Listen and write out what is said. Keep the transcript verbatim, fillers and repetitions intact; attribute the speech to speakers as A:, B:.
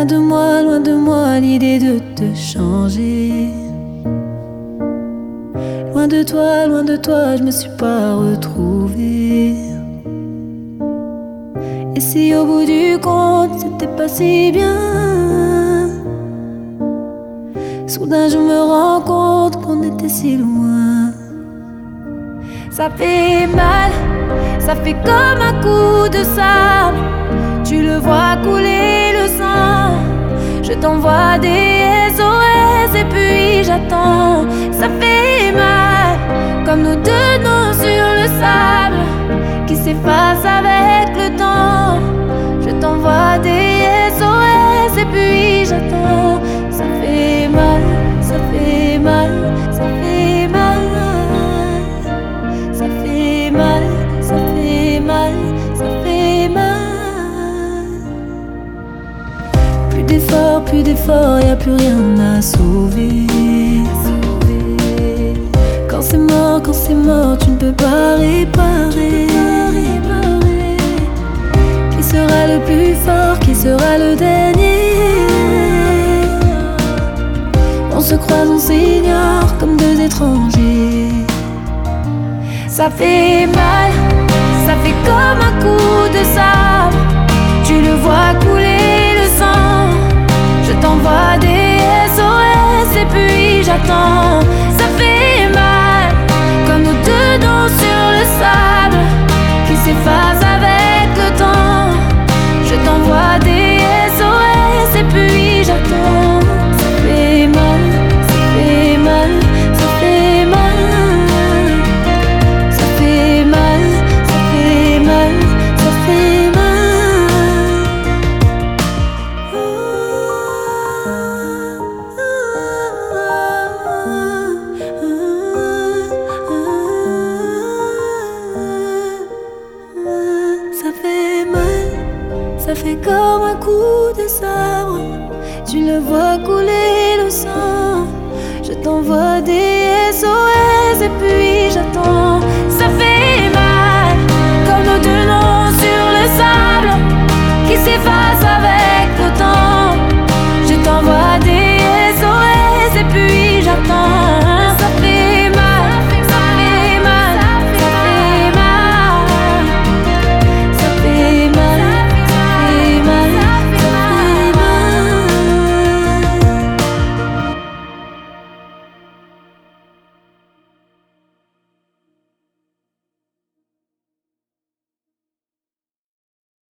A: Loin de moi, loin de moi l'idée de te changer. Loin de toi, loin de toi, je me suis pas retrouvée. Et si au bout du compte c'était pas si bien, soudain je me rends compte qu'on était si loin. Ça fait mal, ça fait comme un coup de sable. Tu le vois couler le sang. Je t'envoie des S O S et puis j'attends. Ça fait mal, comme nos deux noms sur le sable qui s'effacent avec le temps. Je t'envoie des S O S et puis j'attends. Ça fait mal, ça fait mal, ça fait mal. Ça fait mal, ça fait mal, ça fait mal. Plus d'efforts, plus d'efforts, y'a plus rien à sauver. Quand c'est mort, quand c'est mort, tu ne peux pas réparer. Qui sera le plus fort, qui sera le dernier? On se croise, on s'ignore comme deux étrangers. Ça fait mal, ça fait comme un coup de sable. Tu le vois couler le sang. Je t'envoie des S O S et puis j'attends. Ça fait mal, comme nos deux noms sur le sable qui s'effacent avec le temps. Je t'envoie des S O S et puis j'attends. Ça fait mal, ça fait mal, ça fait mal. Ça fait mal, ça fait mal, ça fait mal. Ça fait mal, ça fait comme un coup de sabre. Tu le vois couler le sang. Je t'envoie des S O S et puis j'attends.